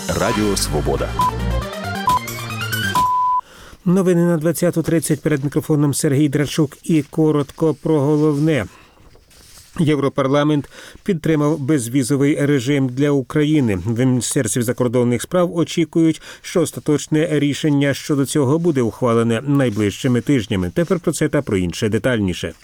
Радіо Свобода. Новини на 20:30. Перед мікрофоном Сергій Драчук. І коротко про головне. Європарламент підтримав безвізовий режим для України. В Міністерстві закордонних справ очікують, що остаточне рішення щодо цього буде ухвалене найближчими тижнями. Тепер про це та про інше детальніше.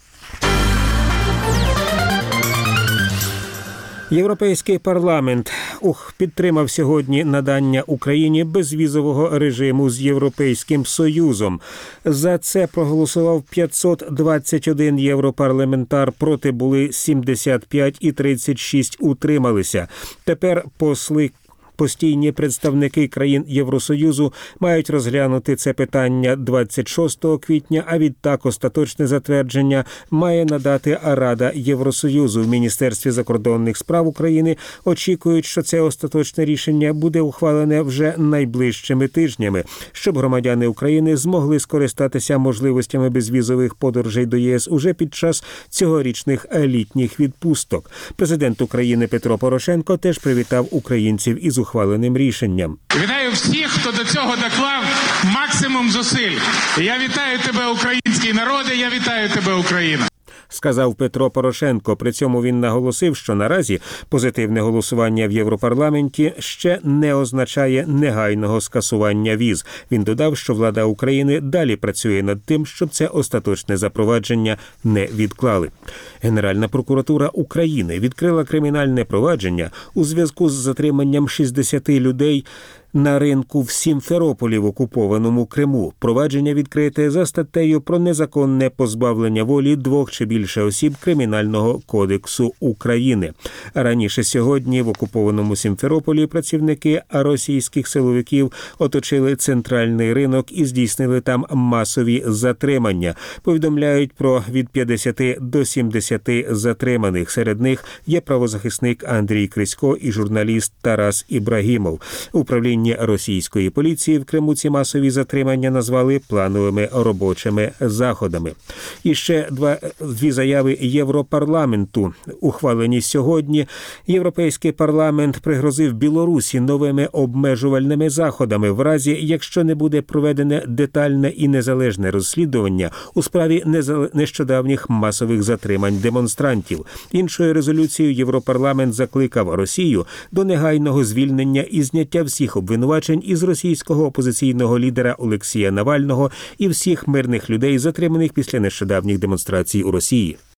Європейський парламент підтримав сьогодні надання Україні безвізового режиму з Європейським Союзом. За це проголосував 521 європарламентар, проти були 75 і 36 утрималися. Тепер постійні представники країн Євросоюзу мають розглянути це питання 26 квітня, а відтак остаточне затвердження має надати Рада Євросоюзу. В Міністерстві закордонних справ України очікують, що це остаточне рішення буде ухвалене вже найближчими тижнями, щоб громадяни України змогли скористатися можливостями безвізових подорожей до ЄС уже під час цьогорічних літніх відпусток. Президент України Петро Порошенко теж привітав українців із ухваленим рішенням. Вітаю всіх, хто до цього доклав максимум зусиль. Я вітаю тебе, український народе, я вітаю тебе, Україна. Сказав Петро Порошенко. При цьому він наголосив, що наразі позитивне голосування в Європарламенті ще не означає негайного скасування віз. Він додав, що влада України далі працює над тим, щоб це остаточне запровадження не відклали. Генеральна прокуратура України відкрила кримінальне провадження у зв'язку з затриманням 60 людей на ринку в Сімферополі в окупованому Криму. Провадження відкрите за статтею про незаконне позбавлення волі 2 чи більше осіб Кримінального кодексу України. Раніше сьогодні в окупованому Сімферополі працівники російських силовиків оточили центральний ринок і здійснили там масові затримання. Повідомляють про від 50 до 70 затриманих. Серед них є правозахисник Андрій Крисько і журналіст Тарас Ібрагімов. Управління російської поліції в Криму ці масові затримання назвали плановими робочими заходами. І ще дві заяви Європарламенту ухвалені сьогодні. Європейський парламент пригрозив Білорусі новими обмежувальними заходами в разі, якщо не буде проведене детальне і незалежне розслідування у справі нещодавніх масових затримань демонстрантів. Іншою резолюцією Європарламент закликав Росію до негайного звільнення і зняття всіх обвинувачень із російського опозиційного лідера Олексія Навального і всіх мирних людей, затриманих після нещодавніх демонстрацій у Росії.